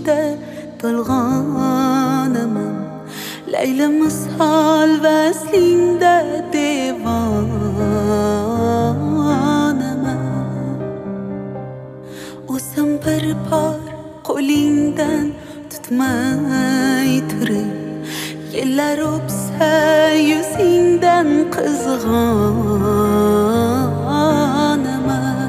hashringda to'lg'onaman, Layli misol vaslingda devonaman. O'zim bir bor qo'lingdan tutmay turib, yillar o'psa yuzingdan qizg'onaman.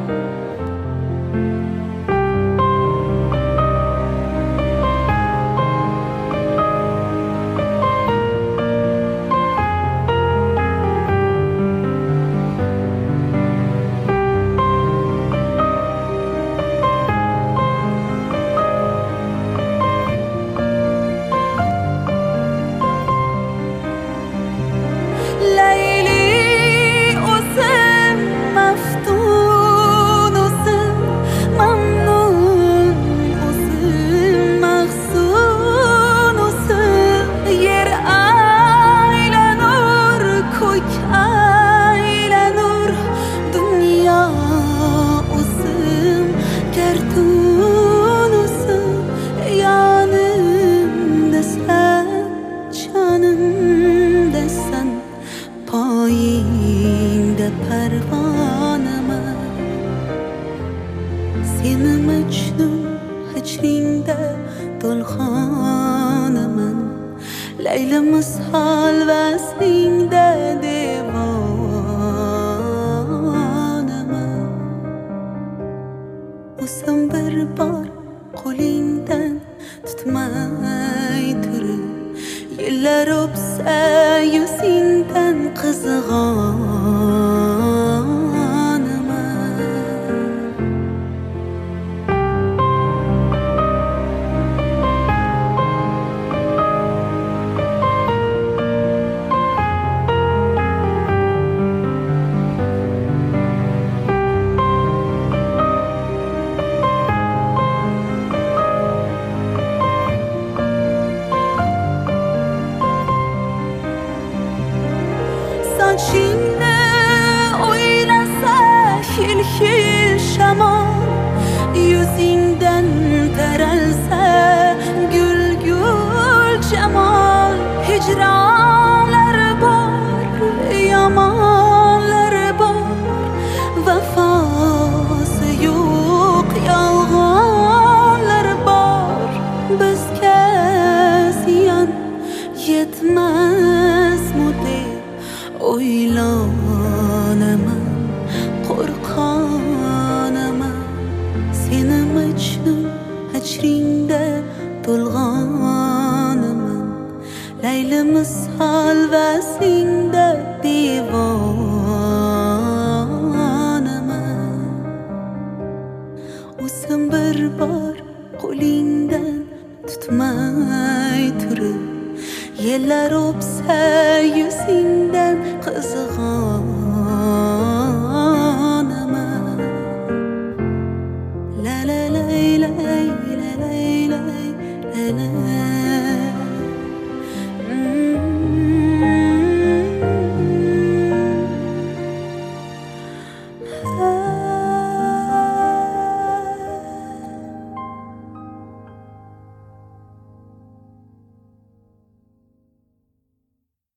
Poyingda parvonaman, seni Majnun hijringda to'lg'onaman, Layli misol vaslingda devonaman. O'zim bir bor qo'lingdan tutmay turib, yillar o'psa yuzingdan qizg'onaman. Sochingni o'ylasa hil-hil shamol, yuzingdan taralsa gul-gul jamol. Hijronlar bor, yomonlar bor, vafosi yo'q yolg'onlar bor. Bizga ziyon yetmasmi deb o'ylanaman, qo'rqonaman. Seni Majnun hijringda to'lg'onaman, Layli misol vaslingda devonaman. O'zim bir bor qo'lingdan tutmay turib, yillar o'psa yuzingdan qizg'onaman.